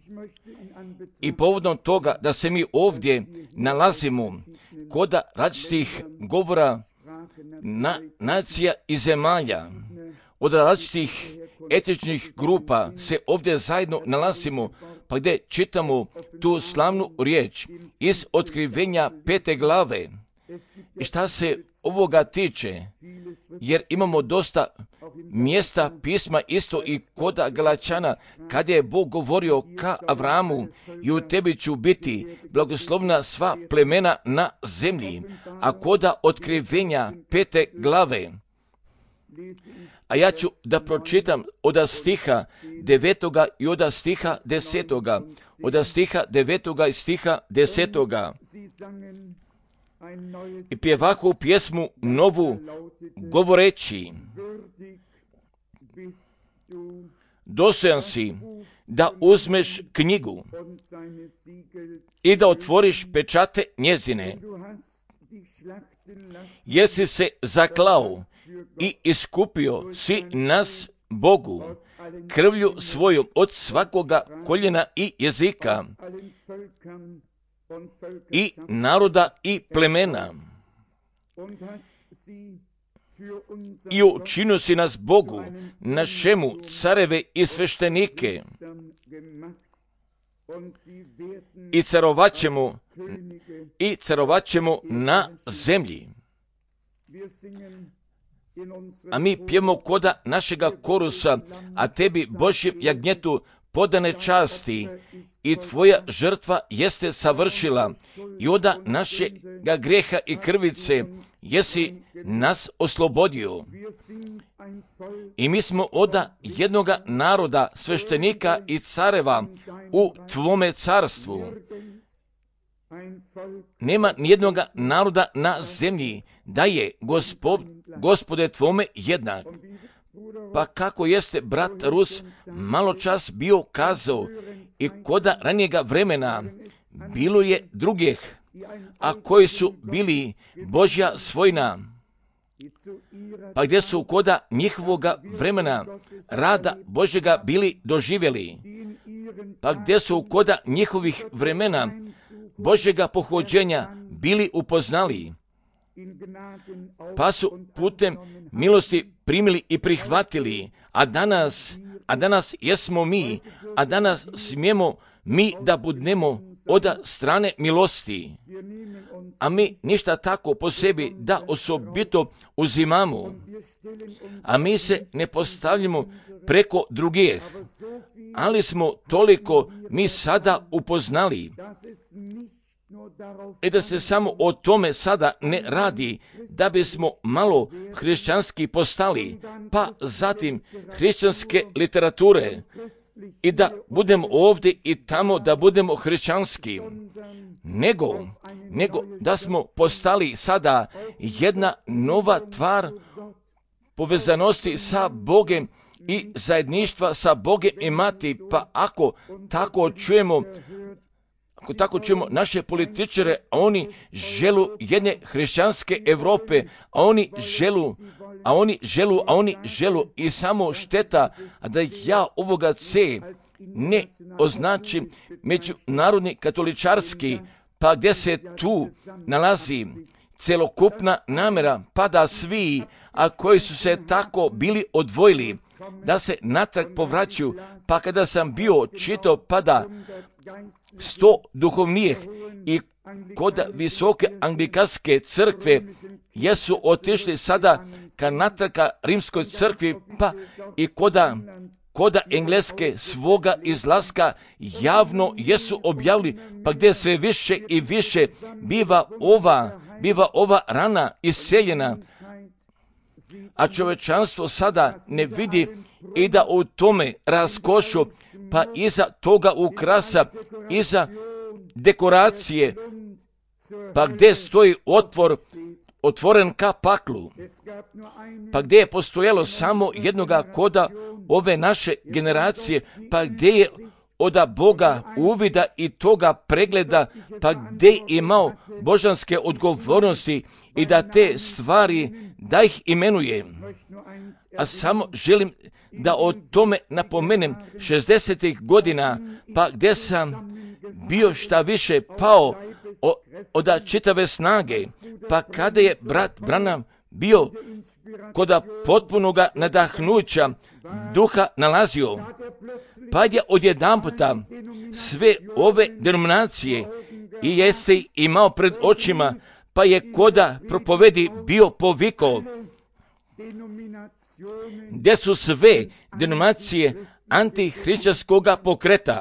I povodom toga da se mi ovdje nalazimo kod različitih govora nacija i zemalja, od različitih etičnih grupa se ovdje zajedno nalazimo, pa gdje čitamo tu slavnu riječ iz Otkrivenja 5. glave. I šta se ovoga tiče, jer imamo dosta mjesta pisma isto i kod Galačana, kad je Bog govorio ka Avramu, i u tebi ću biti blagoslovna sva plemena na zemlji, a kod Otkrivenja 5. glave. A ja ću da pročitam od stiha 9. i od stiha 10. Od stiha 9. i stiha 10. I pjevahu pjesmu novu govoreći: dostojan si da uzmeš knjigu i da otvoriš pečate njezine, jer si se zaklao i iskupio si nas Bogu krvlju svojom od svakoga koljena i jezika i naroda i plemena, i učinio si nas Bogu našemu careve i sveštenike, i carovaćemo na zemlji. A mi pjemo koda našega korusa, a tebi Božjem jagnjetu podane časti, i tvoja žrtva jeste savršila, i oda našega grijeha i krvice jesi nas oslobodio. I mi smo oda jednoga naroda, sveštenika i careva u tvome carstvu. Nema nijednoga naroda na zemlji da je Gospode tvome jednak. Pa kako jeste brat Rus malo čas bio kazao, i koda ranijega vremena bilo je drugih, a koji su bili Božja svojina, pa gdje su koda njihovoga vremena rada Božjega bili doživjeli, pa gdje su koda njihovih vremena Božjega pohođenja bili upoznali, pa su putem milosti primili i prihvatili, a danas jesmo mi, a danas smijemo mi da budemo od strane milosti, a mi ništa tako po sebi da osobito uzimamo, a mi se ne postavljamo preko drugih, ali smo toliko mi sada upoznali, i da se samo o tome sada ne radi, da bismo malo hrišćanski postali, pa zatim hrišćanske literature, i da budemo ovdje i tamo da budemo hrišćanski, nego da smo postali sada jedna nova tvar povezanosti sa Bogem i zajedništva sa Bogem imati. Pa ako tako čujemo naše političare, a oni želu jedne hrišćanske Europe, a oni želu i samo šteta, a da ja ovoga ne označim međunarodni katoličarski, pa gdje se tu nalazi celokupna namjera, pa da svi, a koji su se tako bili odvojili, da se natrag povraćaju. Pa kada sam bio čitao, pa da 100 duhovnijih i kod visoke anglikanske crkve jesu otišli sada ka natrag rimskoj crkvi, pa i koda engleske svoga izlaska javno jesu objavili, pa gdje sve više i više biva ova rana isceljena, a čovečanstvo sada ne vidi i da u tome raskošu, pa iza toga ukrasa, iza dekoracije, pa gdje stoji otvoren ka paklu, pa gdje je postojalo samo jednoga koda ove naše generacije, pa gdje je od Boga uvida i toga pregleda, pa gdje je imao božanske odgovornosti i da te stvari da ih imenuje. A samo želim da o tome napomenem 60. godina, pa gdje sam bio šta više pao od čitave snage, pa kada je brat Branham bio kod potpunoga nadahnuća duha nalazio, pa je odjedanputa sve ove denominacije i jeste imao pred očima, pa je koda propovedi bio povikao, gdje su sve denominacije antihrišćanskoga pokreta.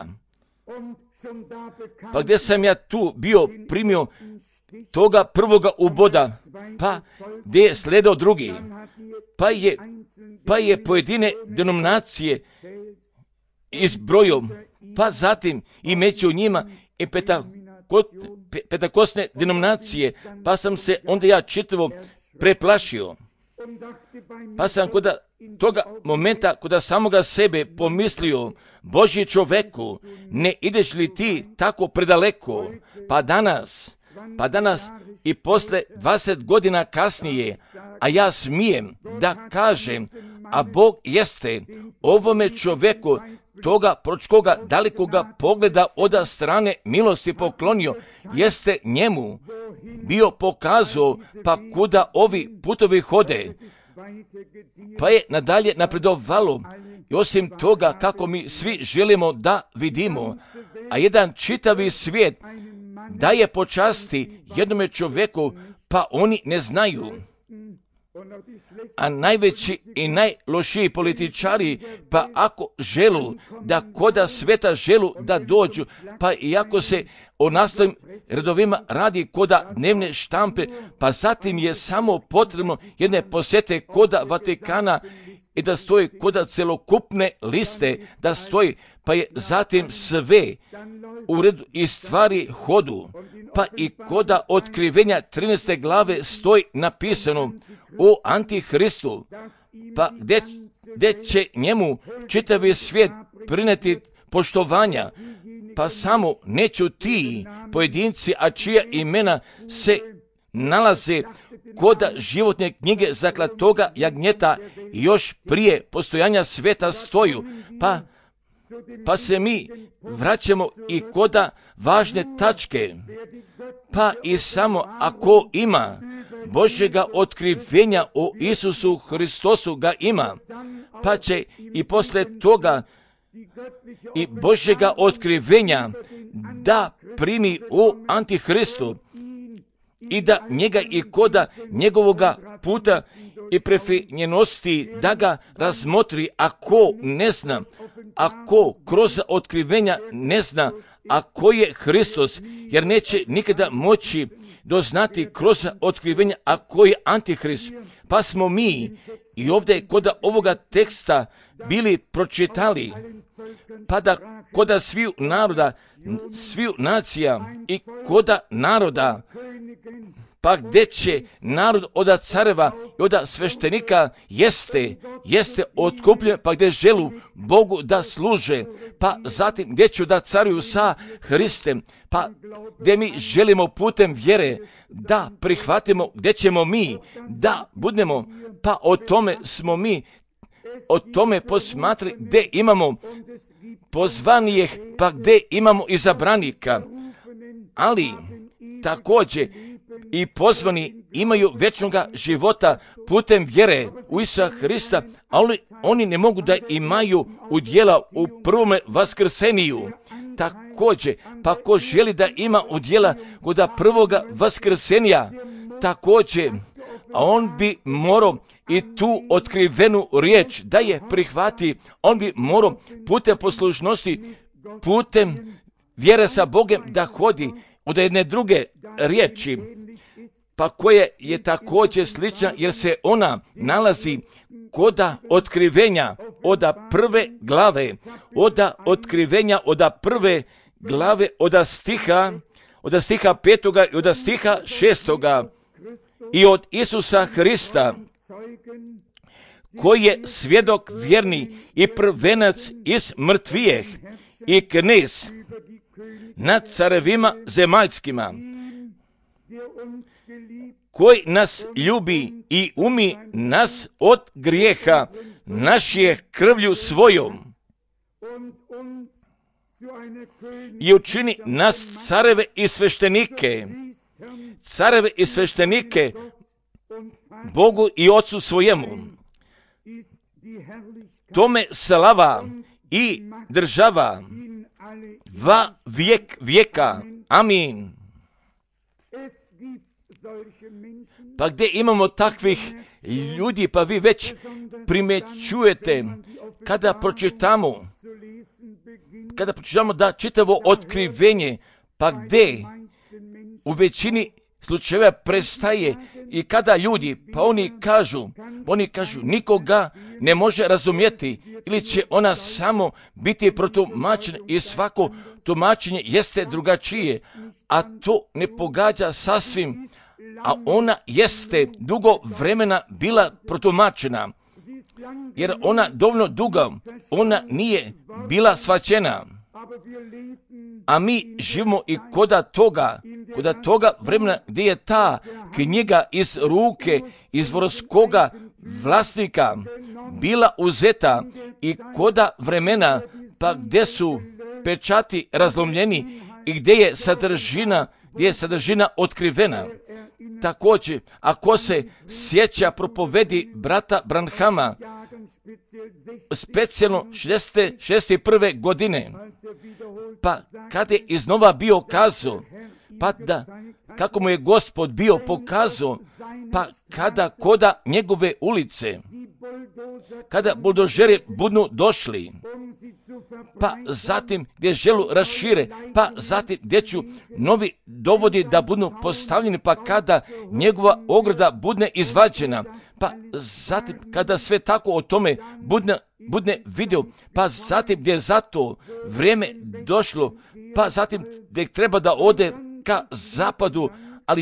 Pa gdje sam ja tu bio primio toga prvoga uboda, pa gdje je sledao drugi, pa je pojedine denominacije izbrojio, pa zatim i među njima i petakosne denominacije, pa sam se onda ja čitavo preplašio. Pa sam kod toga momenta, kod samoga sebe pomislio, Božji čoveku, ne ideš li ti tako predaleko? Pa danas i posle 20 godina kasnije, a ja smijem da kažem, a Bog jeste ovome čoveku toga pročkoga dalekoga pogleda od strane milosti poklonio, jeste njemu bio pokazao pa kuda ovi putovi hode, pa je nadalje napredovalo. I osim toga kako mi svi želimo da vidimo, a jedan čitavi svijet daje počasti jednome čovjeku, pa oni ne znaju. A najveći i najlošiji političari, pa ako želu da koda sveta želu da dođu, pa i ako se o nastavim redovima radi koda dnevne štampe, pa zatim je samo potrebno jedne posjete koda Vatikana i da stoji koda celokupne liste, da stoji, pa je zatim sve u redu i stvari hodu, pa i koda otkrivenja 13. glave stoji napisano o Antihristu, pa gdje će njemu čitavi svijet prineti poštovanja, pa samo neću ti pojedinci, a čija imena se nalaze koda životne knjige zaklatoga jagnjeta još prije postojanja sveta stoju, pa se mi vraćamo i koda važne tačke, pa i samo ako ima Božjega otkrivenja o Isusu Hristosu ga ima, pa će i posle toga i Božjega otkrivenja da primi o Antihristu i da njega i koda njegovoga puta i prefinjenosti da ga razmotri, ako ne zna, ako kroz otkrivenja ne zna, ako je Hristos, jer neće nikada moći doznati kroz otkrivenja ako je Antihrist. Pa smo mi i ovdje kod ovoga teksta bili pročitali, pa da koda sviju naroda, sviju nacija i koda naroda, pa gdje će narod od careva i od sveštenika jeste otkupljen, pa gdje želu Bogu da služe, pa zatim gdje ću da caruju sa Hristem, pa gdje mi želimo putem vjere da prihvatimo, gdje ćemo mi da budemo, pa o tome smo mi, o tome posmatri gdje imamo pozvanijih, pa gdje imamo izabranika, ali također i pozvani imaju vječnoga života putem vjere u Isusa Hrista, ali oni ne mogu da imaju udjela u prvome vaskrseniju. Također, pa ko želi da ima udjela kod prvoga vaskrsenja, također, a on bi morao i tu otkrivenu riječ da je prihvati, on bi morao putem poslušnosti, putem vjere sa Bogom da hodi od jedne druge riječi, pa koje je također slična jer se ona nalazi koda otkrivenja od prve glave, od otkrivenja od prve glave od stiha 5. i od stiha 6. i od Isusa Hrista, koji je svjedok vjerni i prvenac iz mrtvijeh i knez nad carevima zemaljskima, koji nas ljubi i umi nas od grijeha naš je krvlju svojom i učini nas careve i sveštenike, Bogu i Ocu svojemu. Tome slava i država va vijek vijeka. Amin. Pa gdje imamo takvih ljudi, pa vi već primjećujete kada pročitamo da čitavo otkrivenje, pa gdje u većini slučajeva prestaje i kada ljudi, pa oni kažu nikoga ne može razumjeti ili će ona samo biti protumačena i svako tumačenje jeste drugačije, a to ne pogađa sasvim, a ona jeste dugo vremena bila protumačena, jer ona dovoljno dugo, ona nije bila shvaćena. A mi živimo i koda toga vremena gdje je ta knjiga iz ruke izvorskoga vlasnika bila uzeta i koda vremena pa gdje su pečati razlomljeni i gdje je sadržina otkrivena. Također, ako se sjeća propovedi brata Branhama, specijalno 61. godine, pa kada je iznova bio kazao, pa da, kako mu je Gospod bio pokazao, pa kada koda njegove ulice, kada buldožeri budu došli, pa zatim gdje želu rašire, pa zatim gdje ću novi dovodi da budu postavljeni, pa kada njegova ograda bude izvađena, pa zatim kada sve tako o tome bude vidio, pa zatim gdje je za to vrijeme došlo, pa zatim gdje treba da ode ka zapadu, ali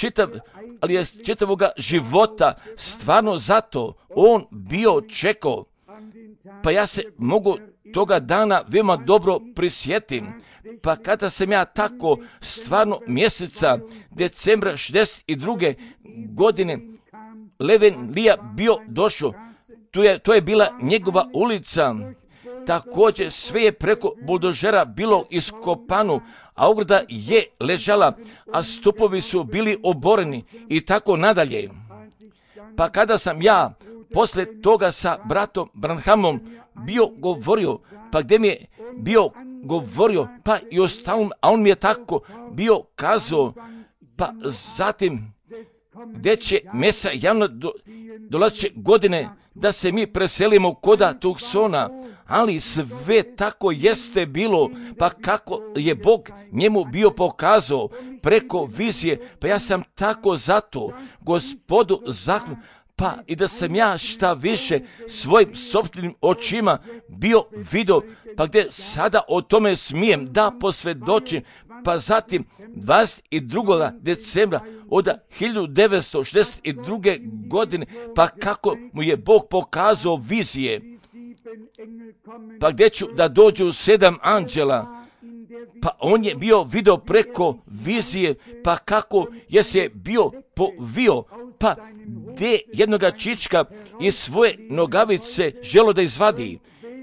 je čitavoga života stvarno zato on bio čekao. Pa ja se mogu toga dana veoma dobro prisjetim. Pa kada sam ja tako stvarno mjeseca decembra 62. godine Leven Lija bio došao, to je bila njegova ulica. Također sve je preko buldožera bilo iskopano, a ograda je ležala, a stupovi su bili oboreni i tako nadalje. Pa kada sam ja poslije toga sa bratom Branhamom bio govorio, pa gdje mi je bio govorio, pa i ostalom, a on mi je tako bio kazao, pa zatim gdje će mesa javno dolazeće godine da se mi preselimo koda Tucsona, ali sve tako jeste bilo, pa kako je Bog njemu bio pokazao preko vizije, pa ja sam tako zato Gospodu zahvalan, pa i da sam ja šta više svojim sopstvenim očima bio vidio, pa gdje sada o tome smijem da posvjedočim, pa zatim 22. decembra od 1962. godine, pa kako mu je Bog pokazao vizije, pa gdje ću da dođu 7 anđela, pa on je bio vidio preko vizije, pa kako je se bio povio, pa gdje jednoga čička iz svoje nogavice želo da izvadi,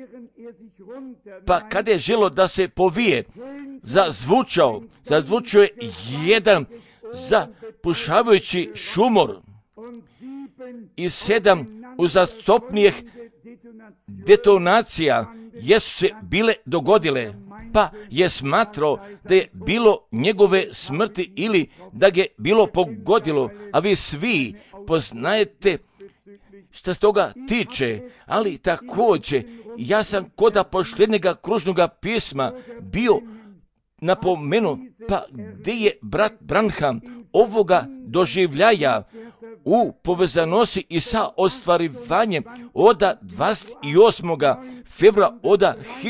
pa kada je želo da se povije, zazvučao je jedan zapušavajući šumor i 7 uzastopnijih detonacija jesu se bile dogodile, pa je smatrao da je bilo njegove smrti ili da ga je bilo pogodilo, a vi svi poznajete što se toga tiče, ali također ja sam koda posljednjega kružnoga pisma bio napomenu, pa gdje je brat Branham ovoga doživljaja u povezanosti i sa ostvarivanjem od 28. februara od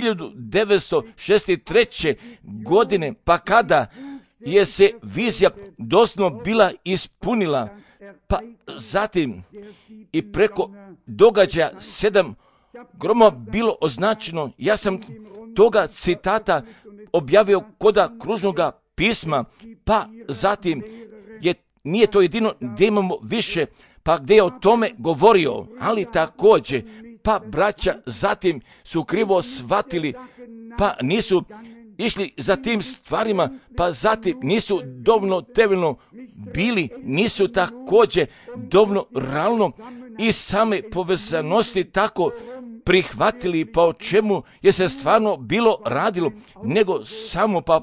1963. godine, pa kada je se vizija doslovno bila ispunila, pa zatim i preko događaja 7 groma bilo označeno. Ja sam toga citata objavio koda kružnoga pisma, pa zatim nije to jedino gdje imamo više, pa gdje je o tome govorio, ali također pa braća zatim su krivo shvatili, pa nisu išli za tim stvarima, pa zatim nisu dovoljno temeljno bili, nisu također dovoljno realno i same povezanosti tako prihvatili, pa o čemu je se stvarno bilo radilo, nego samo pa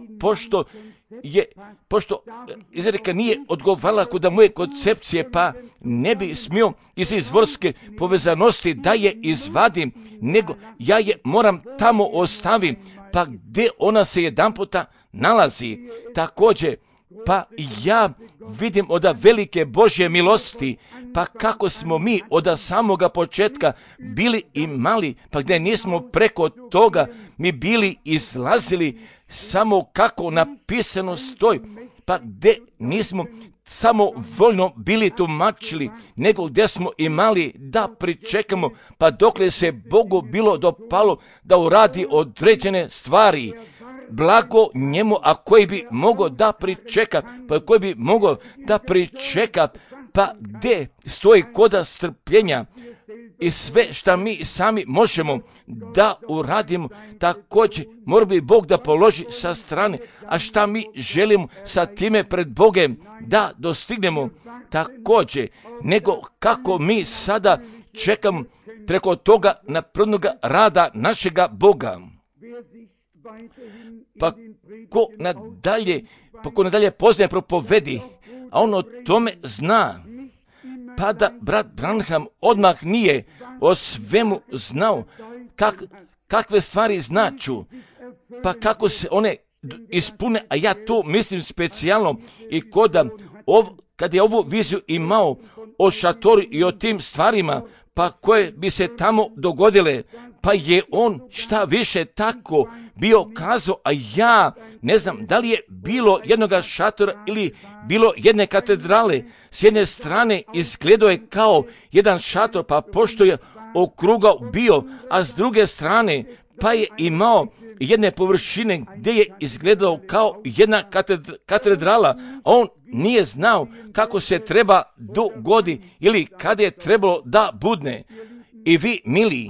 pošto izreka nije odgovarala kod moje koncepcije, pa ne bi smio iz izvorske povezanosti da je izvadim, nego ja je moram tamo ostavim, pa gdje ona se jedanputa nalazi. Također, pa ja vidim od velike Božje milosti, pa kako smo mi od samoga početka bili i mali, pa gdje nismo preko toga mi bili izlazili, samo kako napisano stoji, pa gdje nismo samo voljno bili tumačili, nego gdje smo imali da pričekamo, pa dokle se Bogu bilo dopalo da uradi određene stvari. Blago njemu, a koji bi mogao da pričeka, pa koji bi mogao da pričeka, pa gdje stoji koda strpljenja i sve što mi sami možemo da uradimo, također mora bi Bog da položi sa strane, a šta mi želimo sa time pred Bogem da dostignemo također, nego kako mi sada čekamo preko toga napravnog rada našega Boga. Pa ko nadalje poznaje propovedi, a on o tome zna, pa da brat Branham odmah nije o svemu znao kakve stvari značu, pa kako se one ispune, a ja to mislim specijalno i kad je ovu viziju imao o šatoru i o tim stvarima, pa koje bi se tamo dogodile, pa je on šta više tako bio kazao, a ja ne znam da li je bilo jednoga šatora ili bilo jedne katedrale. S jedne strane izgledao je kao jedan šator, pa pošto je okrugao bio, a s druge strane pa je imao jedne površine gdje je izgledao kao jedna katedrala, a on nije znao kako se treba dogodi ili kada je trebalo da budne. I vi, mili,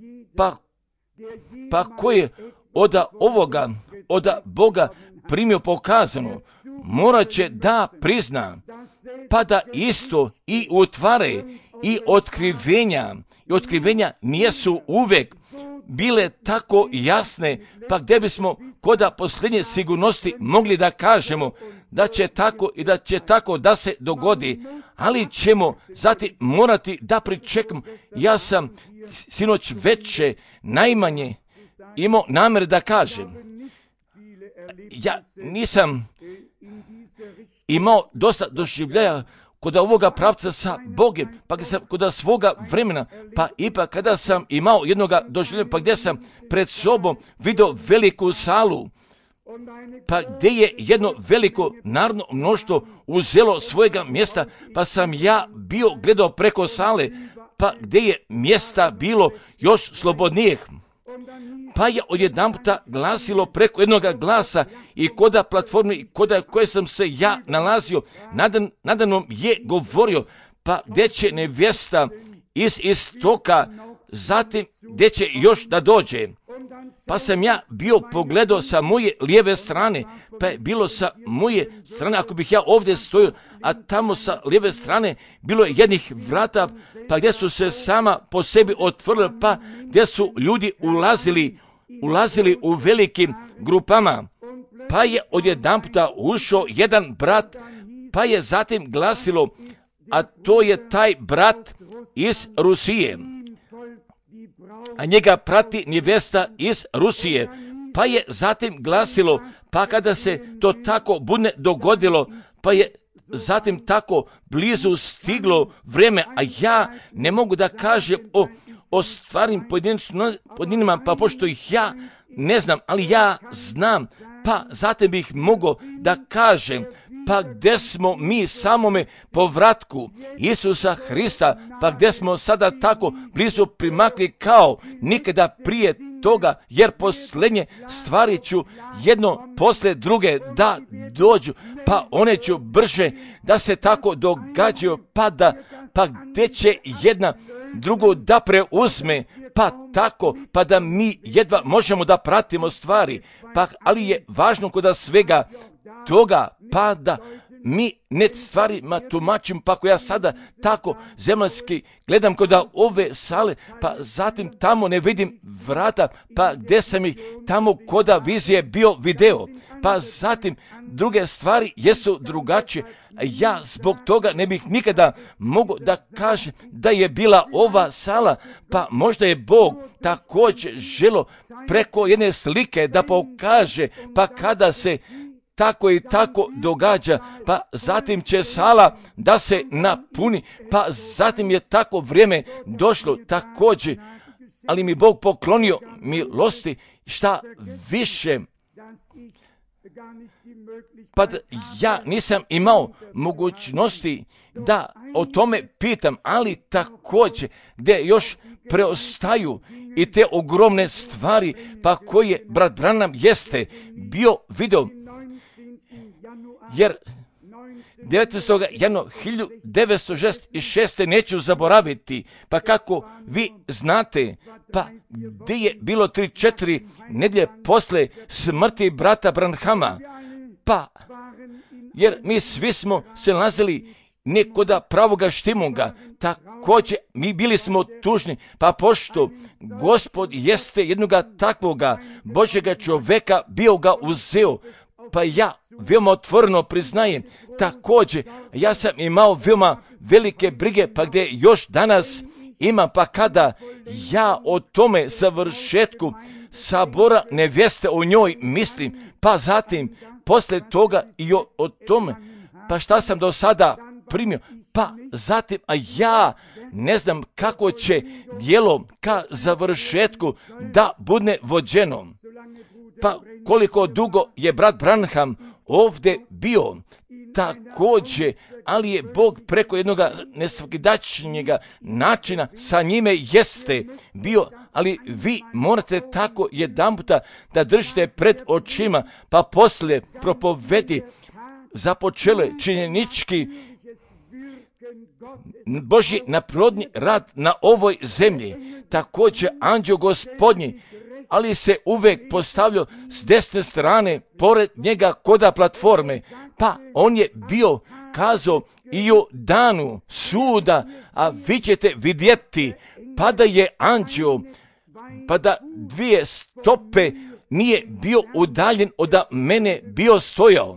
pa ko je od Boga primio pokazano, morat će da prizna, pa da isto i utvare i otkrivenja nijesu uvijek bile tako jasne, pa gdje bismo koda posljednje sigurnosti mogli da kažemo da će tako i da će tako da se dogodi, ali ćemo zatim morati da pričekamo. Ja sam sinoć veće najmanje imao namjer da kažem. Ja nisam imao dosta doživljaja kod ovoga pravca sa Bogem, pa gdje sam kod svoga vremena, pa ipak kada sam imao jednoga doživljaja, pa gdje sam pred sobom vidio veliku salu, pa gdje je jedno veliko narodno mnoštvo uzelo svojega mjesta, pa sam ja bio gledao preko sale, pa gdje je mjesta bilo još slobodnijih. Pa je odjedanputa glasilo preko jednoga glasa i koda platforme i koda koje sam se ja nalazio, nadano je govorio, pa gdje će nevjesta iz istoka, zatim gdje će još da dođe. Pa sam ja bio pogledao sa moje lijeve strane, pa je bilo sa moje strane, ako bih ja ovdje stojio, a tamo sa lijeve strane bilo je jednih vrata, pa gdje su se sama po sebi otvorili, pa gdje su ljudi ulazili u velikim grupama. Pa je odjedanputa ušao jedan brat, pa je zatim glasilo, a to je taj brat iz Rusije, a njega prati nevjesta iz Rusije. Pa je zatim glasilo, pa kada se to tako bude dogodilo, pa je zatim tako blizu stiglo vrijeme, a ja ne mogu da kažem o stvarim pojedinima, pa pošto ih ja ne znam, ali ja znam, pa zatim bih mogao da kažem, pa gdje smo mi samome povratku Isusa Hrista, pa gdje smo sada tako blizu primakli kao nikada prije toga, jer posljednje stvari ću jedno poslije druge da dođu, pa one ću brže da se tako događaju, pa gdje će jedna drugu da preuzme, pa tako, pa da mi jedva možemo da pratimo stvari, pa ali je važno kod svega toga, pa da mi ne stvarima tumačim, pa ako ja sada tako zemaljski gledam kod ove sale, pa zatim tamo ne vidim vrata, pa gdje sam ih tamo kod vizije bio video, pa zatim druge stvari jesu drugačije. Ja zbog toga ne bih nikada mogao da kažem da je bila ova sala, pa možda je Bog također želo preko jedne slike da pokaže, pa kada se tako i tako događa, pa zatim će sala da se napuni, pa zatim je tako vrijeme došlo također, ali mi Bog poklonio milosti šta više, pa ja nisam imao mogućnosti da o tome pitam, ali također gdje još preostaju i te ogromne stvari, pa koje brat Branham jeste bio video, jer 19. januara 1966. neću zaboraviti, pa kako vi znate, pa gdje je bilo 3-4 nedjelje posle smrti brata Branhama, pa jer mi svi smo se nalazili nekoda pravoga štimunga, također mi bili smo tužni, pa pošto Gospod jeste jednoga takvoga Božjega čoveka bio ga uzeo, pa ja veoma otvoreno priznajem, također ja sam imao veoma velike brige, pa gdje još danas imam, pa kada ja o tome završetku sabora nevjeste o njoj mislim, pa zatim posle toga i o tome, pa šta sam do sada primio, pa zatim, a ja ne znam kako će djelo ka završetku da bude vođeno. Pa koliko dugo je brat Branham ovdje bio, također, ali je Bog preko jednog nesvakidašnjega načina sa njime jeste bio, ali vi morate tako jedanputa da držite pred očima, pa poslije propovedi započele činjenički Božji naprodni rad na ovoj zemlji, također anđeo Gospodnji, ali se uvek postavljao s desne strane pored njega koda platforme, pa on je bio kazao i o danu suda, a vi ćete vidjeti, pa da je anđeo, pa da 2 stope nije bio udaljen od mene bio stojao.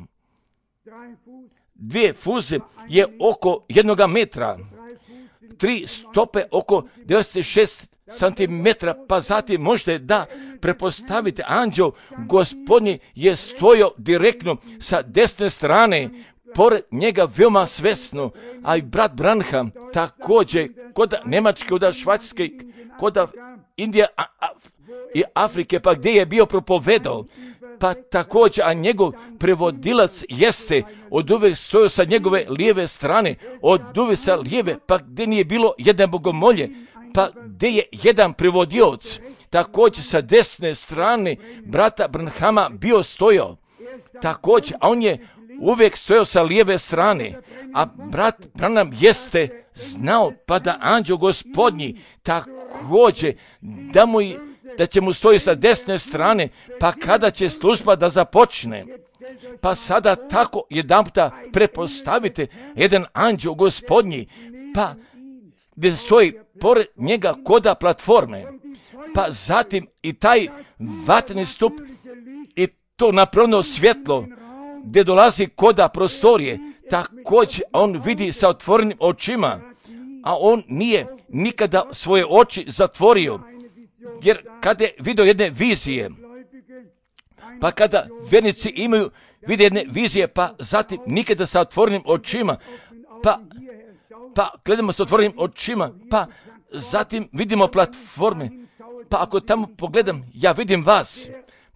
2 fuze je oko 1 metra, 3 stope oko 96 santimetra, pa zatim možete da prepostavite, anđeo Gospodnji je stojao direktno sa desne strane, pored njega veoma svesno, a i brat Branham također kod Njemačke, kod Švajcarske, kod Indije i Afrike, pa gdje je bio propovedao, pa također, a njegov prevodilac jeste od uvijek stojao sa njegove lijeve strane, od uvijek sa lijeve, pa gdje nije bilo jedne bogomolje, pa gdje je jedan prevodioc, također sa desne strane brata Branhama bio stojao, također, a on je uvijek stojao sa lijeve strane, a brat Branham jeste znao, pa da anđeo Gospodnji također da će mu stoji sa desne strane, pa kada će služba da započne. Pa sada tako jedanputa prepostavite jedan anđeo Gospodnji, pa gdje stoji pored njega koda platforme, pa zatim i taj vatreni stup i to napredno svjetlo gdje dolazi koda prostorije, također on vidi sa otvorenim očima, a on nije nikada svoje oči zatvorio, jer kada je vidio jedne vizije, pa kada vjernici vide jedne vizije, pa zatim nikada sa otvorenim očima, pa gledamo sa otvorenim očima, pa zatim vidimo platforme, pa ako tamo pogledam, ja vidim vas.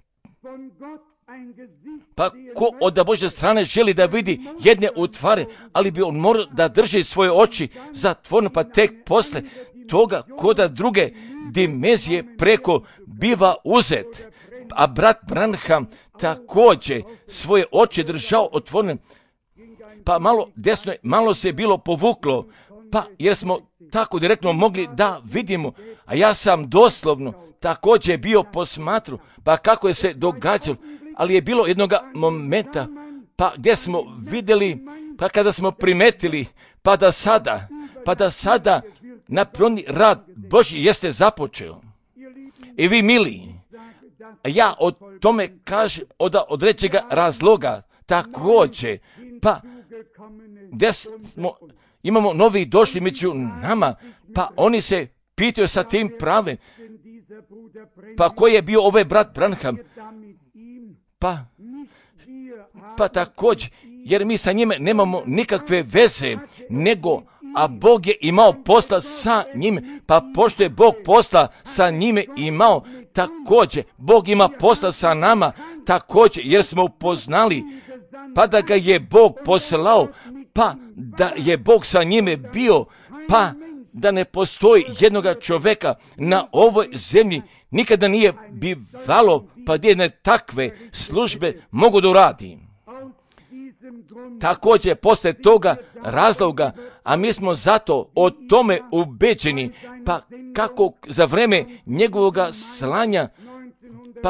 Pa ko od Božje strane želi da vidi jedne utvare, ali bi on morao da drži svoje oči zatvorene, pa tek posle toga koda druge dimenzije preko biva uzet. A brat Branham također svoje oči držao otvorene, pa malo desno, malo se bilo povuklo, Pa jer smo tako direktno mogli da vidimo, a ja sam doslovno također bio posmatru, pa kako je se događalo, ali je bilo jednog momenta, pa gdje smo vidjeli, pa kada smo primetili, pa da sada napravni rad Božji jeste započeo. I vi mili, ja o tome kažem od određega razloga također, pa gdje imamo novi došli među nama, pa oni se pitaju sa tim pravem, pa koji je bio ovaj brat Branham, pa također, jer mi sa njime nemamo nikakve veze, nego, a Bog je imao posla sa njime, pa pošto je Bog posla sa njime imao, također, Bog ima posla sa nama, također, jer smo upoznali, pa da ga je Bog poslao, pa da je Bog sa njime bio, pa da ne postoji jednoga čovjeka na ovoj zemlji, nikada nije bivalo, pa gdje ne takve službe mogu da uradi. Također, poslije toga razloga, a mi smo zato o tome ubeđeni, pa kako za vrijeme njegovoga slanja, pa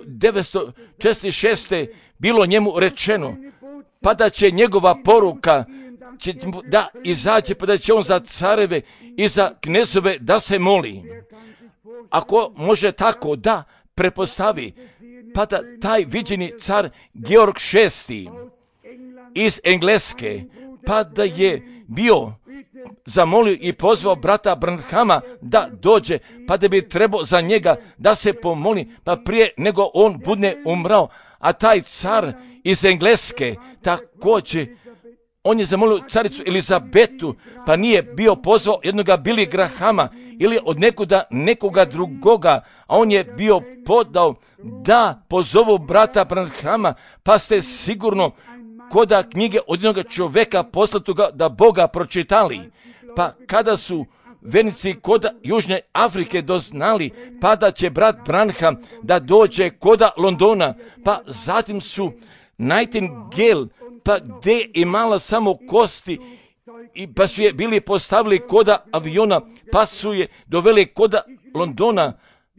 1946. bilo njemu rečeno, pa da će njegova poruka da izađe, pa da će on za careve i za knezove da se moli. Ako može tako da prepostavi, pa da taj viđeni car Georg VI iz Engleske, pa da je bio zamolio i pozvao brata Branhama da dođe, pa da bi trebao za njega da se pomoli, pa prije nego on bude umrao. A taj car iz Engleske također, on je zamolio caricu Elizabetu, pa nije bio pozvao jednoga Billy Grahama ili od nekoga drugoga, a on je bio podao da pozovu brata Branhama, pa ste sigurno koda knjige od jednog čovjeka poslatoga da Boga pročitali. Pa kada su vernici koda Južne Afrike doznali, pa da će brat Branham da dođe koda Londona, pa zatim su Nightingale, pa gdje je imala samo kosti, i pa su je bili postavili koda aviona, pa su je doveli koda Londona.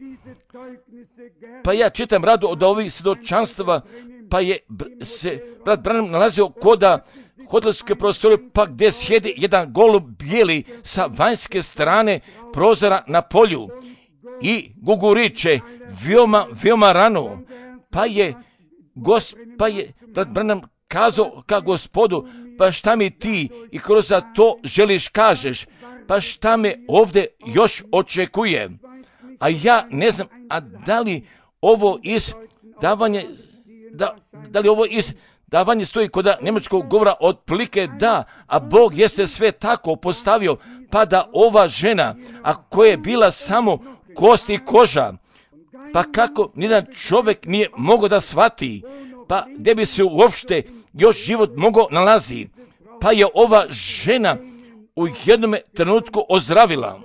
Pa ja čitam rado od ovih svjedočanstava, pa je se brat Branham nalazio koda hotelske prostore, pa gdje sjedi jedan golub bijeli sa vanjske strane prozora na polju i guguriće veoma rano, pa je brat Branham kazao ka Gospodu, pa šta mi ti i kroz to želiš kažeš, pa šta me ovdje još očekuje. A ja ne znam, a da li ovo izdavanje, da li ovo izdavanje stoji kod njemačkog govora, otprilike da, a Bog jeste sve tako postavio, pa da ova žena, a koja je bila samo kost i koža, pa kako nijedan čovjek nije mogao da shvati, pa gdje bi se uopšte još život mogao nalazi, pa je ova žena u jednom trenutku ozdravila.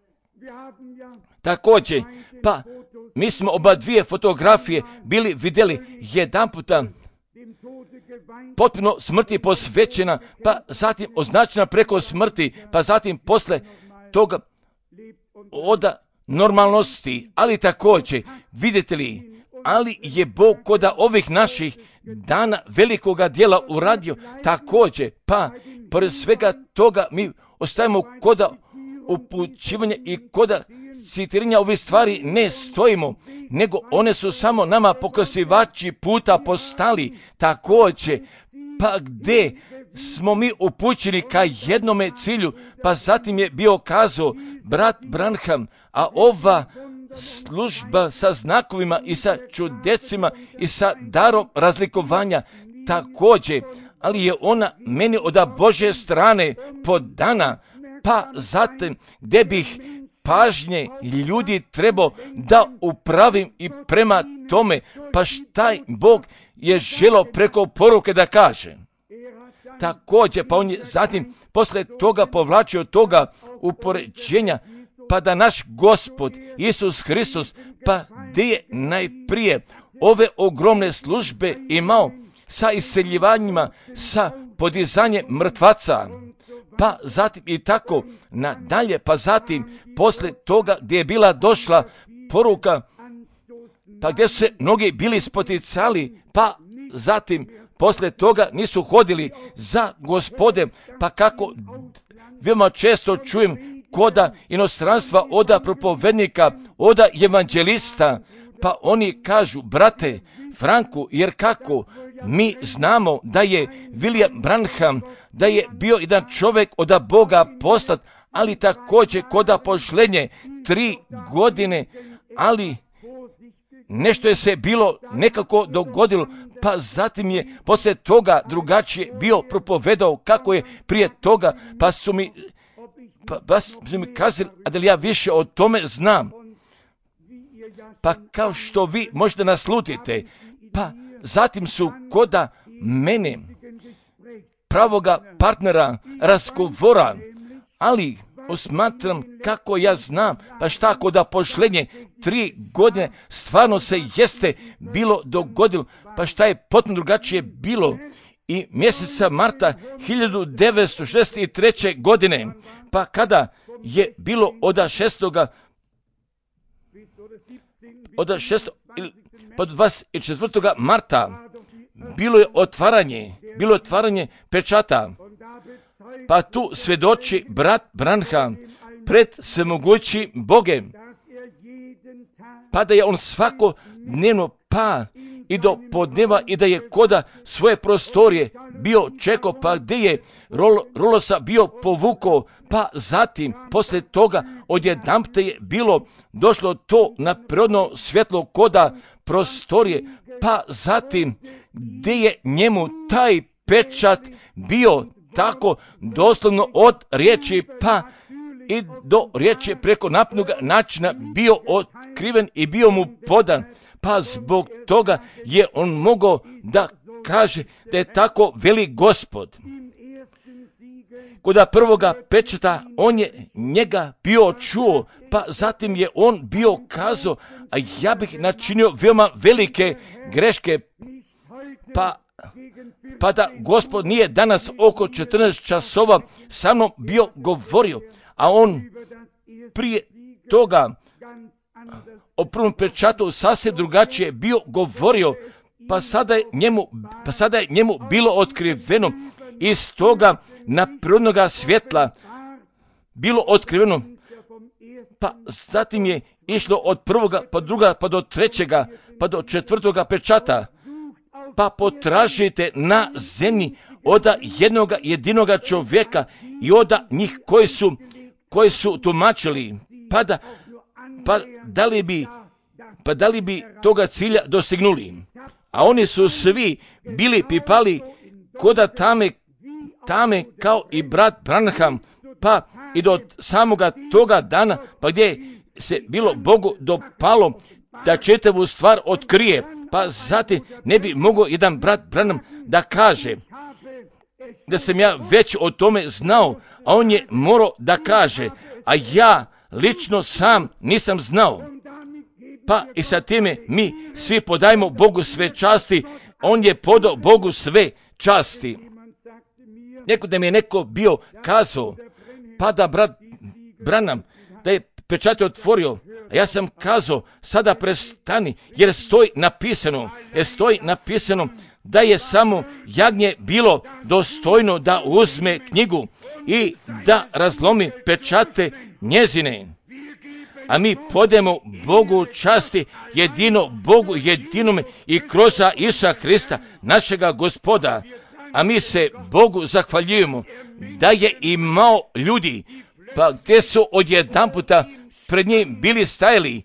Također, pa mi smo oba dvije fotografije bili vidjeli jedan puta potpuno smrti posvećena, pa zatim označena preko smrti, pa zatim posle toga oda normalnosti, ali također, vidite li, ali je Bog koda ovih naših dana velikoga djela uradio također, pa pored svega toga mi ostajemo koda upućivanja i koda citiranja ovih stvari ne stojimo, nego one su samo nama pokazivači puta postali također, pa gdje smo mi upućeni ka jednome cilju, pa zatim je bio kazao brat Branham, a ova služba sa znakovima i sa čudesima i sa darom razlikovanja također, ali je ona meni od Božje strane podana, pa zatim gdje bih pažnje ljudi trebao da upravim i prema tome, pa šta Bog je želio preko poruke da kaže. Također, pa on je zatim posle toga povlačio toga upoređenja, pa da naš Gospod Isus Hristos, pa gdje je najprije ove ogromne službe imao sa iseljivanjima, sa podizanjem mrtvaca, pa zatim i tako nadalje, pa zatim posle toga gdje je bila došla poruka, pa gdje su se mnogi bili spoticali, pa zatim posle toga nisu hodili za Gospodem, pa kako veoma često čujem koda inostranstva, oda propovednika, oda evanđelista, pa oni kažu, brate Franku, jer kako mi znamo da je William Branham, da je bio jedan čovjek od Boga poslat, ali također koda pošlenje 3 godine, ali nešto je se bilo nekako dogodilo, pa zatim je poslije toga drugačije bio propovedao kako je prije toga, pa su mi kazali, a da li ja više o tome znam. Pa kao što vi možete naslutiti, pa zatim su koda mene pravoga partnera razgovora, ali osmatram kako ja znam, pa šta koda pošlenje 3 godine stvarno se jeste bilo dogodilo, pa šta je potpuno drugačije bilo. I mjeseca marta 1963. godine, pa kada je bilo od 6. pa do 24. marta bilo je otvaranje pečata, pa tu svjedoči brat Branham pred svemogućim Bogem, pa da je on svakodnevno pa i do podneva i da je koda svoje prostorije bio čekao, pa gdje je Rolosa bio povukao, pa zatim poslije toga odjedanput je bilo došlo to na prirodno svjetlo koda prostorije, pa zatim gdje je njemu taj pečat bio tako doslovno od riječi pa i do riječi preko napnog načina bio otkriven i bio mu podan, pa zbog toga je on mogao da kaže da je tako veli Gospod. Kod prvoga pečata on je njega bio čuo, pa zatim je on bio kazao, a ja bih načinio veoma velike greške, pa da Gospod nije danas oko 14 časova sa mnom bio govorio, a on prije toga o prvom pečatu sasvim drugačije bio govorio, pa sada je njemu bilo otkriveno iz toga naprirodnoga svjetla bilo otkriveno, pa zatim je išlo od prvoga, pa druga, pa do trećega, pa do 4. pečata, pa potražite na zemlji oda jednoga jedinoga čovjeka i oda njih koji su tumačili, pa da li bi toga cilja dostignuli. A oni su svi bili pipali koda tame kao i brat Branham, pa i do samoga toga dana, pa gdje se bilo Bogu dopalo da čitavu stvar otkrije, pa zatim ne bi mogao jedan brat Branham da kaže da sam ja već o tome znao, a on je morao da kaže, a ja lično sam nisam znao. Pa i sa time mi svi podajmo Bogu sve časti, on je podao Bogu sve časti. Da mi je neko bio kazao, pa da brat Branham, da je pečat otvorio, a ja sam kazao, sada prestani, jer stoji napisano da je samo jagnje bilo dostojno da uzme knjigu i da razlomi pečate njezine. A mi podajemo Bogu časti, jedino Bogu jedinome i kroz Isusa Hrista, našega Gospoda. A mi se Bogu zahvaljujemo da je imao ljudi, pa gdje su odjedanputa pred njim bili stajali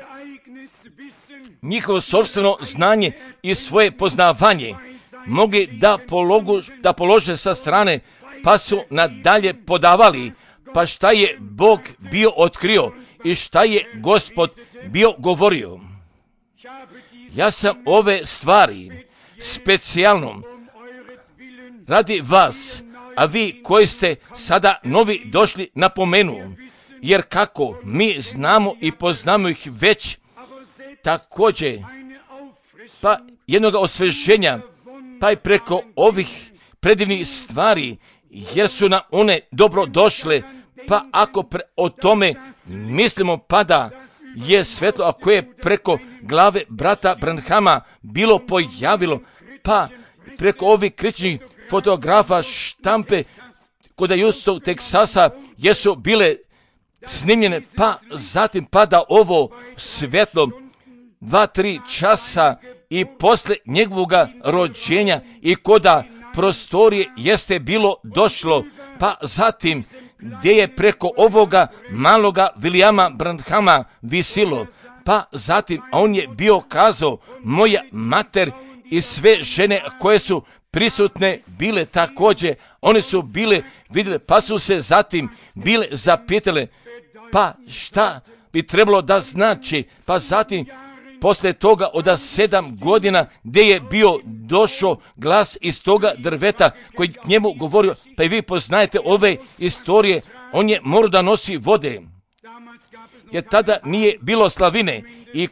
njihovo sopstveno znanje i svoje poznavanje mogli da polože sa strane, pa su nadalje podavali, pa šta je Bog bio otkrio i šta je Gospod bio govorio. Ja sam ove stvari specijalno radi vas, a vi koji ste sada novi došli napomenu, jer kako mi znamo i poznamo ih već, također pa jednog osveženja, pa i preko ovih predivnih stvari jer su nam one dobro došle, pa ako o tome mislimo pada je svetlo, a koje je preko glave brata Branhama bilo pojavilo, pa preko ovih kričnih fotografa štampe kod Houston, Teksasa, jesu bile snimljene, pa zatim pada ovo svetlo 2-3 časa i posle njegovoga rođenja i koda prostorije jeste bilo došlo, pa zatim gdje je preko ovoga maloga Williama Branhama visilo, pa zatim on je bio kazao, moja mater i sve žene koje su prisutne bile također, one su bile vidjele, pa su se zatim bile zapitale, pa šta bi trebalo da znači, pa zatim posle toga od 7 godina gdje je bio došao glas iz toga drveta koji k njemu govorio, pa i vi poznajete ove istorije, on je morao da nosi vode, jer tada nije bilo slavine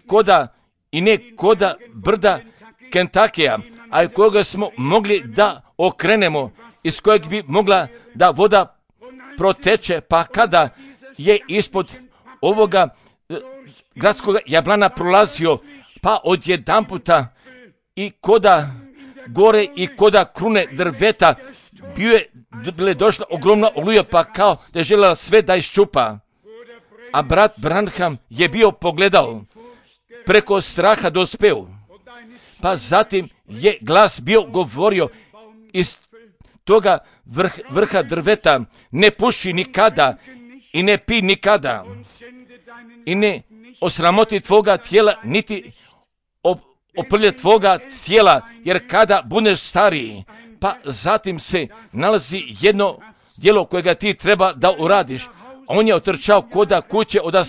i ne koda brda Kentakija, a koga smo mogli da okrenemo, iz kojeg bi mogla da voda proteče, pa kada je ispod ovoga gradskog jablana prolazio, pa odjedanputa i koda gore i koda krune drveta bile došla ogromna oluja, pa kao da je željela sve da iščupa. A brat Branham je bio pogledao, preko straha dospeo, pa zatim je glas bio govorio iz toga vrha drveta, ne puši nikada i ne pi nikada i ne osramoti tvoga tijela, niti oprlje tvoga tijela, jer kada budeš stariji, pa zatim se nalazi jedno djelo kojega ti treba da uradiš. On je otrčao koda kuće od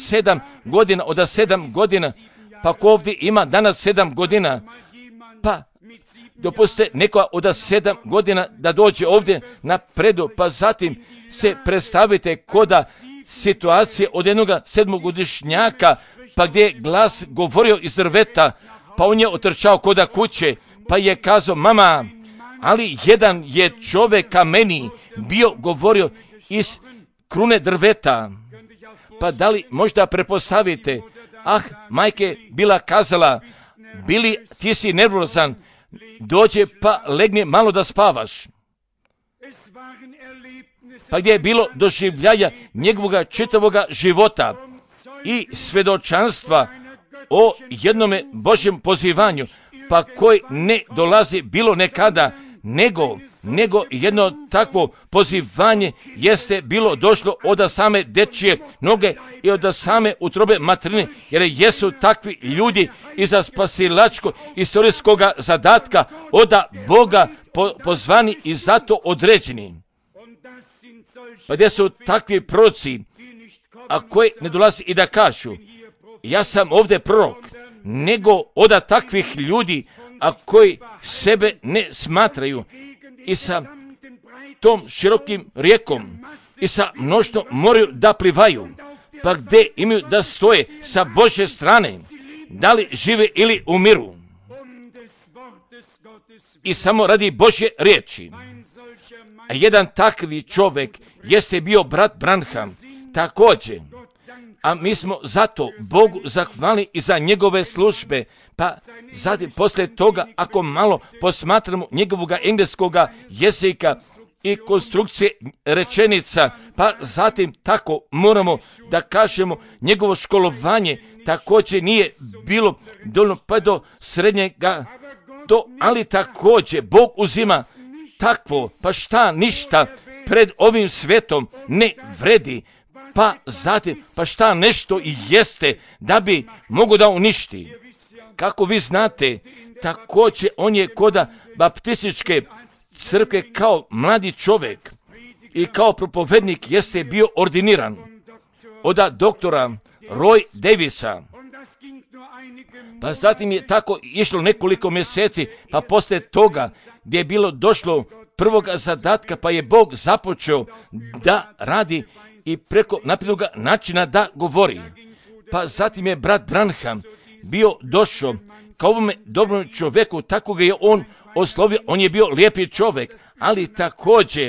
7 godina, pa ko ovdje ima danas 7 godina, pa dopustite nekoga od 7 godina da dođe ovdje na predu, pa zatim se predstavite koda situacije od jednog 7-godišnjaka, pa gdje je glas govorio iz drveta, pa on je otrčao koda kuće, pa je kazao, mama, ali jedan je čovjek meni bio govorio iz krune drveta. Pa da li možda prepostavite, majke bila kazala, Bili, ti si nervozan, dođe pa legne malo da spavaš. Pa gdje je bilo doživljaja njegovoga čitavoga života i svedočanstva o jednome Božjem pozivanju, pa koji ne dolazi bilo nekada, nego jedno takvo pozivanje jeste bilo došlo od same dečije noge i od same utrobe materine, jer jesu takvi ljudi iza spasilačko istorijskog zadatka od Boga pozvani i zato određeni. Pa gdje su takvi proroci, a koji ne dolazi i da kažu, ja sam ovdje prorok, nego od takvih ljudi, a koji sebe ne smatraju i sa tom širokim rijekom i sa mnoštvom moraju da plivaju, pa gdje imaju da stoje sa Božje strane, da li žive ili umiru. I samo radi Božje riječi. A jedan takvi čovjek jeste bio brat Branham, također. A mi smo zato Bogu zahvalni i za njegove službe. Pa zatim poslije toga, ako malo posmatramo njegovoga engleskoga jezika i konstrukcije rečenica, pa zatim tako moramo da kažemo njegovo školovanje također nije bilo dovoljno pa do srednjega, ali također Bog uzima takvo, pa šta ništa pred ovim svetom ne vredi, pa zatim, pa šta nešto i jeste da bi mogo da uništi. Kako vi znate, također on je koda baptističke crkve kao mladi čovjek i kao propovednik jeste bio ordiniran od doktora Roy Davisa. Pa zatim je tako išlo nekoliko mjeseci, pa poslije toga gdje je bilo došlo prvog zadatka, pa je Bog započeo da radi i preko naprednoga načina da govori. Pa zatim je brat Branham bio došao kao ovome dobrom čovjeku, tako ga je on oslovio, on je bio lijepi čovjek, ali također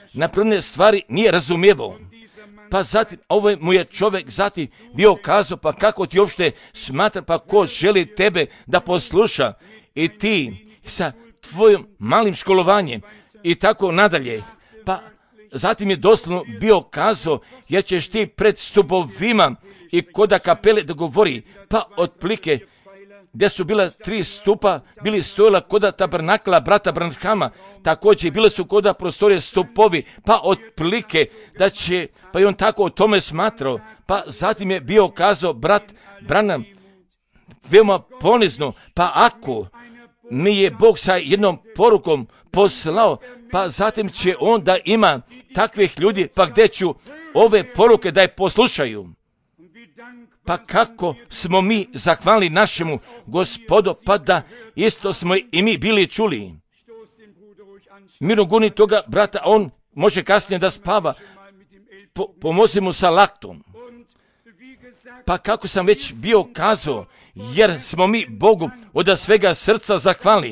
napravljene stvari nije razumijevao. Pa zatim, ovaj mu je čovjek zatim bio kazao, pa kako ti uopšte smatra, pa ko želi tebe da posluša i ti sa tvojim malim školovanjem i tako nadalje. Pa zatim je doslovno bio kazao, jer ćeš ti pred stubovima i koda kapele da govori, pa otplike gdje su bila 3 stupa, bili stojila koda tabernakla brata Branhama, također bile su koda prostorije stupovi, pa otplike da će, pa i on tako o tome smatrao, pa zatim je bio kazao brat Branham, veoma ponizno, pa ako mi je Bog sa jednom porukom poslao, pa zatim će on da ima takvih ljudi, pa gdje ću ove poruke da je poslušaju. Pa kako smo mi zahvalili našemu Gospodu, pa da isto smo i mi bili čuli. Mirno guni toga brata, on može kasnije da spava, pomozi mu sa laktom. Pa kako sam već bio kazao, jer smo mi Bogu od svega srca zahvalili,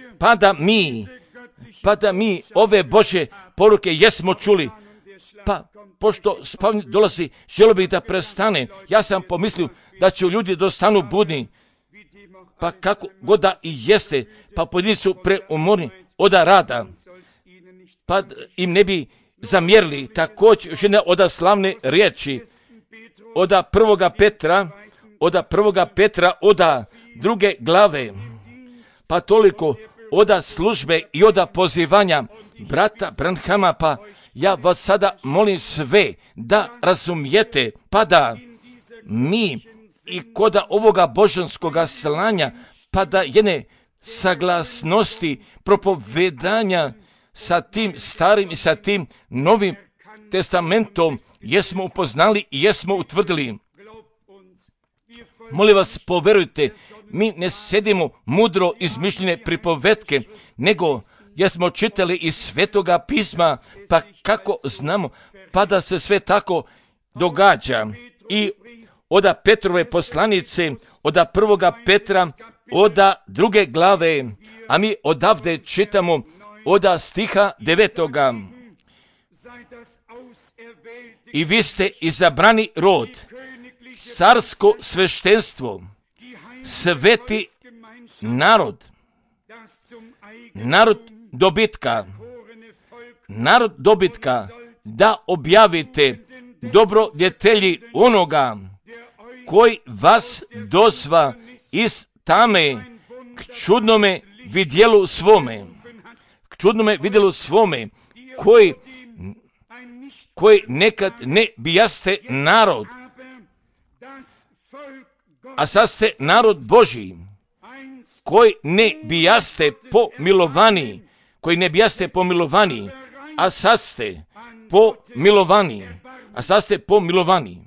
pa da mi ove Božje poruke jesmo čuli, pa pošto spavanje dolazi, želio bih da prestane. Ja sam pomislio da će ljudi dostanu budni, pa kako god da i jeste, pa pojedini su preumorni od rada, pa im ne bi zamjerili. Također još jedna od slavne riječi, od 1. Petra, od 2. glave, pa toliko od službe i od pozivanja brata Branhama, pa ja vas sada molim sve da razumijete, pa da mi i kod ovoga božanskoga slanja, pa da jedne saglasnosti propovedanja sa tim starim i sa tim novim testamentom jesmo upoznali i jesmo utvrdili. Molim vas, poverujte, mi ne sedimo mudro izmišljene pripovetke, nego jesmo čitali iz Svetoga pisma, pa kako znamo, pa da se sve tako događa. I od Petrove poslanice, od 1. Petra, od 2. glave, a mi odavde čitamo od stiha 9. I vi ste izabrani rod, carsko sveštenstvo, sveti narod, narod dobitka, da objavite dobrodjetelji onoga koji vas dozva iz tame k čudnome vidjelu svome, koji nekad ne bijaste narod, a sad ste narod Božji, koji ne bijaste pomilovani, a sad ste pomilovani.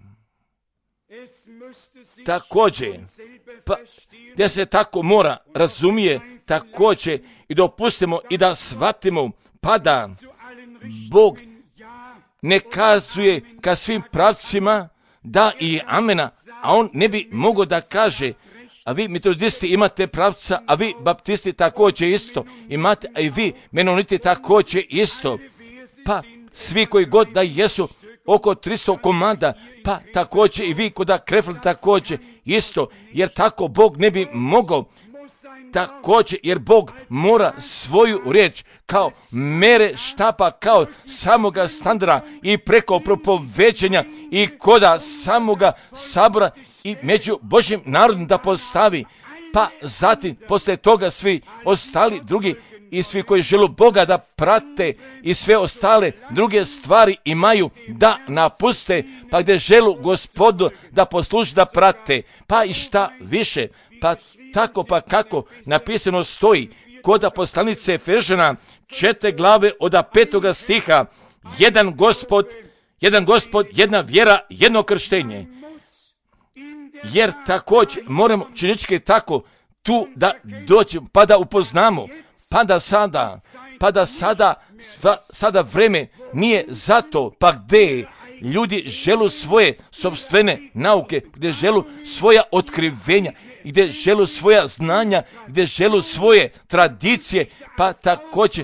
Također, pa gdje se tako mora razumije, također i dopustimo i da shvatimo, pa da Bog ne kazuje ka svim pravcima da i amena, a on ne bi mogao da kaže, a vi metodisti imate pravca, a vi baptisti također isto imate, a i vi menoniti također isto. Pa svi koji god da jesu oko 300 komada, pa također i vi kod Krefeld također isto, jer tako Bog ne bi mogao. Također, jer Bog mora svoju riječ kao mere štapa, kao samoga standarda i preko propoveđenja i koda samoga sabora i među Božjim narodom da postavi, pa zatim poslije toga svi ostali drugi i svi koji žele Boga da prate i sve ostale druge stvari imaju da napuste, pa gdje želu Gospodu da posluži da prate, pa i šta više, pa tako pa kako napisano stoji kod poslanice Efežana 4. glave od 5. stiha, jedan Gospod, jedna vjera, jedno krštenje. Jer također moramo činički tako tu da dođemo, pa da upoznamo, pa da sada vreme nije zato, pa gdje ljudi želu svoje sopstvene nauke, gdje želu svoja otkrivenja, gdje želu svoja znanja, gdje želu svoje tradicije, pa također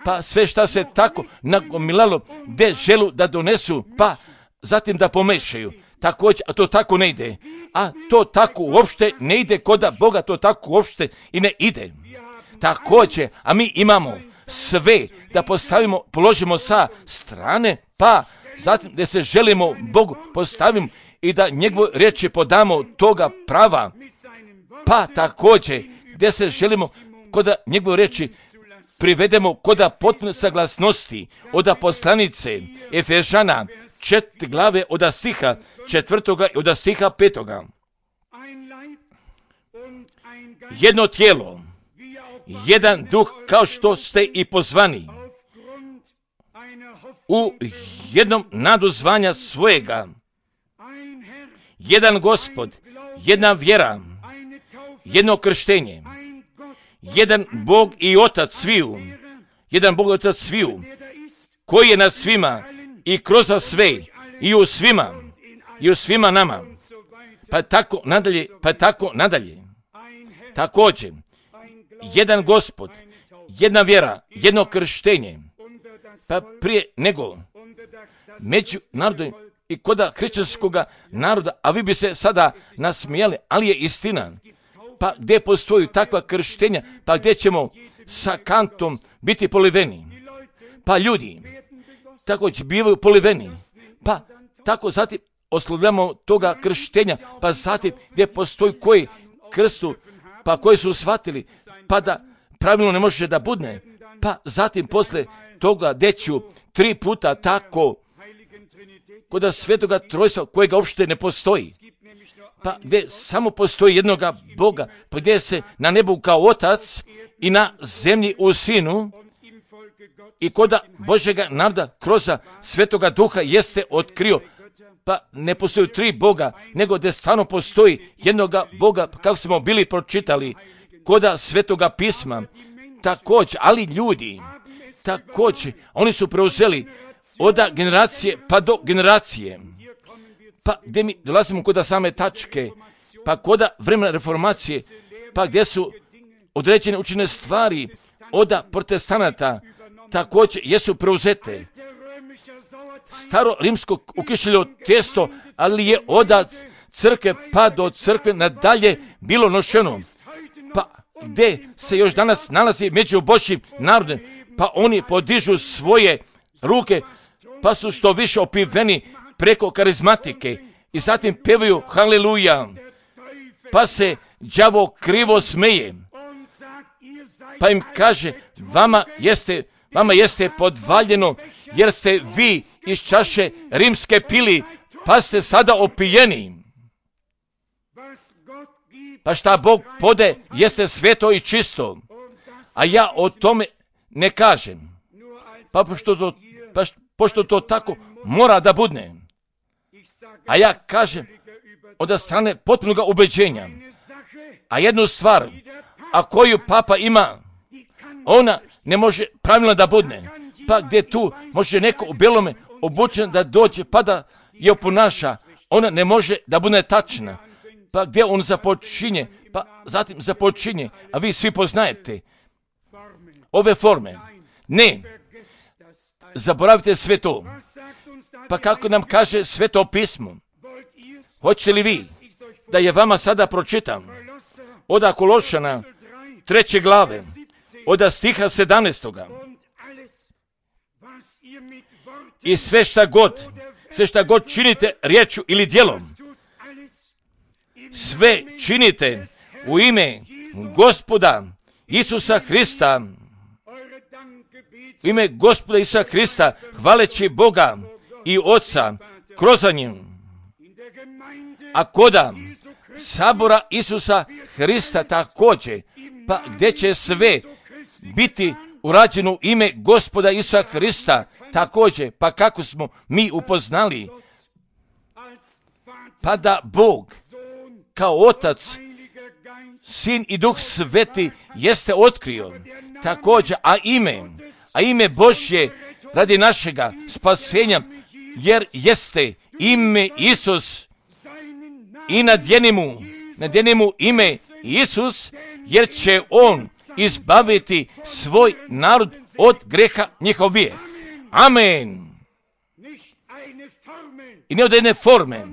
pa sve šta se tako nagomilalo, gdje želu da donesu, pa zatim da pomešaju. Također, a to tako ne ide. A to tako uopšte ne ide kod Boga, to tako uopšte i ne ide. Također, a mi imamo sve da postavimo, položimo sa strane, pa zatim da se želimo Bogu postavimo i da njegove riječi podamo toga prava, pa također gdje se želimo kod njegove riječi privedemo kod potpune saglasnosti od poslanice Efežana 4 glave od stiha 4. i od stiha 5. Jedno tijelo, jedan duh, kao što ste i pozvani u jednom nadu zvanja svojega, jedan Gospod, jedna vjera, jedno krštenje, jedan Bog i Otac sviju, jedan Bog i Otac sviju, koji je nad svima i kroz sve i u svima nama, pa tako nadalje. Također, jedan Gospod, jedna vjera, jedno krštenje, pa prije nego među narodom i kod hrišćanskog naroda, a vi bi se sada nasmijali, ali je istina. Pa gdje postoji takva krštenja, pa gdje ćemo sa kantom biti poliveni. Pa ljudi također bivaju poliveni, pa tako zatim oslovljamo toga krštenja, pa zatim gdje postoji koji krstu, pa koji su shvatili, pa da pravilno ne može da budne, pa zatim posle toga deću 3 puta tako kod svetoga trojstva kojega uopšte ne postoji, pa gdje samo postoji jednoga Boga, pa gdje se na nebu kao Otac i na zemlji u Sinu i kod Božjega naroda kroz svetoga duha jeste otkrio, pa ne postoji 3 Boga, nego gdje stvarno postoji jednoga Boga, kako smo bili pročitali kod svetoga pisma. Također, ali ljudi, također, oni su preuzeli od generacije pa do generacije, pa gdje mi dolazimo kod same tačke, pa kod vremena reformacije, pa gdje su određene učine stvari od protestanata, također jesu preuzete. Staro rimsko ukišljeno testo, ali je od crkve pa do crkve nadalje bilo nošeno. Pa gdje se još danas nalazi među Božjim narodom, pa oni podižu svoje ruke, pa su što više opiveni preko karizmatike i zatim pevaju haleluja, pa se đavo krivo smeje, pa im kaže vama jeste podvaljeno jer ste vi iz čaše rimske pili, pa ste sada opijeni. Pa šta Bog pode jeste sveto i čisto, a ja o tome ne kažem, pošto to tako mora da budne. A ja kažem od strane potpunog ubeđenja. A jednu stvar, a koju papa ima, ona ne može pravilno da budne. Pa gdje tu može neko u belome obučen da dođe pa da je oponaša, ona ne može da bude tačna. Pa gdje on započinje, pa zatim započinje, a vi svi poznajete ove forme. Ne, zaboravite sve to. Pa kako nam kaže Sveto pismo? Hoćete li vi da je vama sada pročitam od Kološana 3. glave, od stiha 17. I sve šta god činite riječju ili djelom, sve činite u ime Gospoda Isusa Hrista, u ime Gospoda Isusa Hrista, hvaleći Boga i Oca kroz njim. A koda sabora Isusa Hrista također, pa gdje će sve biti urađeno u ime Gospoda Isusa Hrista također, pa kako smo mi upoznali, pa da Bog kao Otac, Sin i Duh Sveti jeste otkrio također, a ime Božje radi našega spasenja, jer jeste ime Isus i nadjenimo ime Isus, jer će On izbaviti svoj narod od greha njihov vijek. Amen. I ne od jedne forme,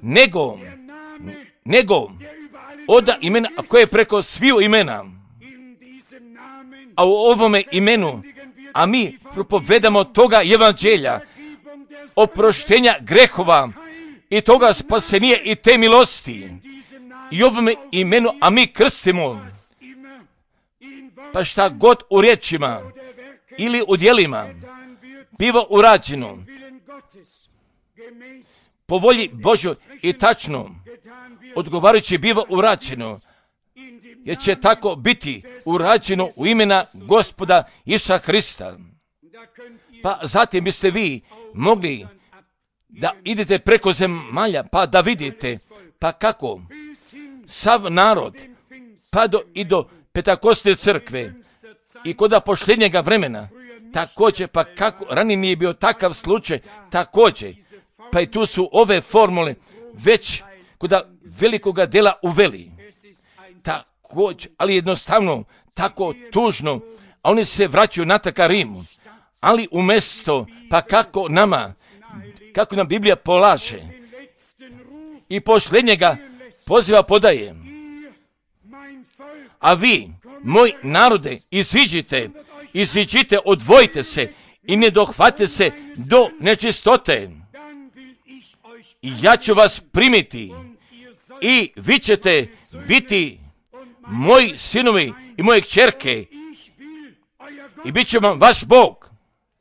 nego od imena koje je preko sviju imena. A u ovome imenu, a mi propovedamo toga evanđelja, oproštenja grehova i toga spasenije i te milosti. I ovome imenu, a mi krstimo. Pa šta god u riječima ili u djelima biva urađeno po volji Božoj i tačno odgovarajući biva urađeno, jer će tako biti urađeno u imena Gospoda Isusa Hrista. Pa zatim biste vi mogli da idete preko zemalja pa da vidite pa kako sav narod pa i do Pentakostne crkve i kod posljednjega vremena također, pa kako ranije nije bio takav slučaj, također, pa i tu su ove formule već kod velikoga dela uveli. Također, ali jednostavno, tako tužno, a oni se vraćaju natrag ka Rimu. Ali umjesto, pa kako nam Biblija polaže i posljednjega poziva podaje. A vi, moj narode, iziđite, odvojite se i ne dohvate se do nečistote. I ja ću vas primiti i vi ćete biti moji sinovi i moje kćerke i bit će vam vaš Bog.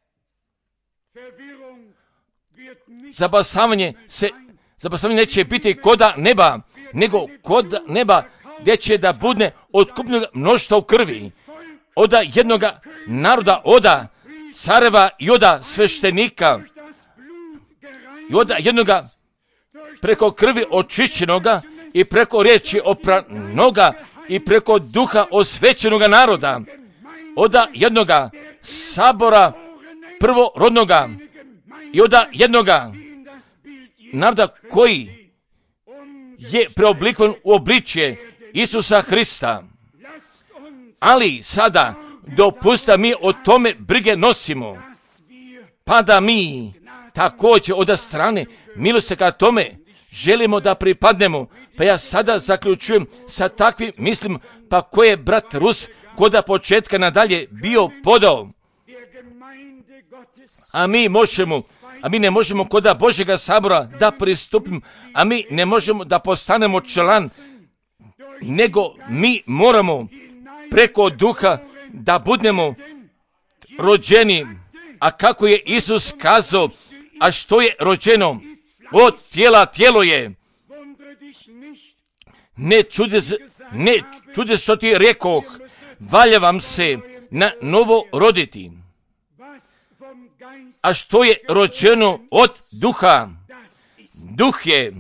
Zabasavanje neće biti koda neba, nego kod neba gdje će da bude otkupnog mnoštva u krvi. Oda jednoga naroda, oda careva i oda sveštenika i oda jednoga preko krvi očišćenoga i preko riječi opranoga i preko duha osvećenoga naroda, oda jednoga sabora prvorodnoga i oda jednoga naroda koji je preoblikovan u obličje Isusa Hrista. Ali sada dopusta mi o tome brige nosimo, pa da mi također od strane milosti ka tome želimo da pripadnemo. Pa ja sada zaključujem sa takvim mislim, pa koje je brat Rus koda početka nadalje bio podao. A mi ne možemo koda Božjega sabora da pristupimo, a mi ne možemo da postanemo član, nego mi moramo preko duha da budemo rođeni. A kako je Isus kazao, a što je rođeno od tijela, tijelo je. Ne čude što ti rekoh, valja vam se na novo roditi. A što je rođeno od duha, duh je,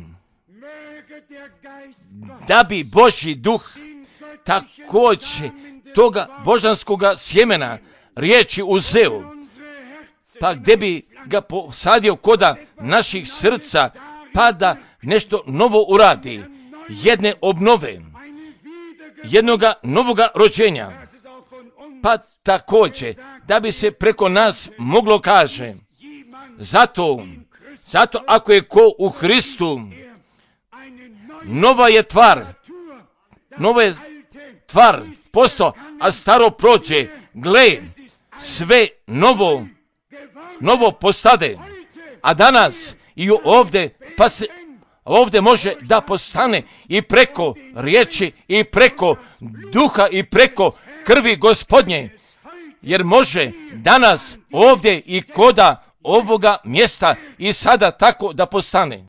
da bi Božji duh također toga božanskoga sjemena riječi uzeo, pa gdje bi ga posadio koda naših srca, pa da nešto novo uradi, jedne obnove, jednoga novoga rođenja, pa također da bi se preko nas moglo kaže, zato ako je ko u Hristu, nova je tvar postao, a staro prođe, gle, sve novo postade. A danas i ovdje može da postane i preko riječi i preko duha i preko krvi Gospodnje, jer može danas ovdje i koda ovoga mjesta i sada tako da postane.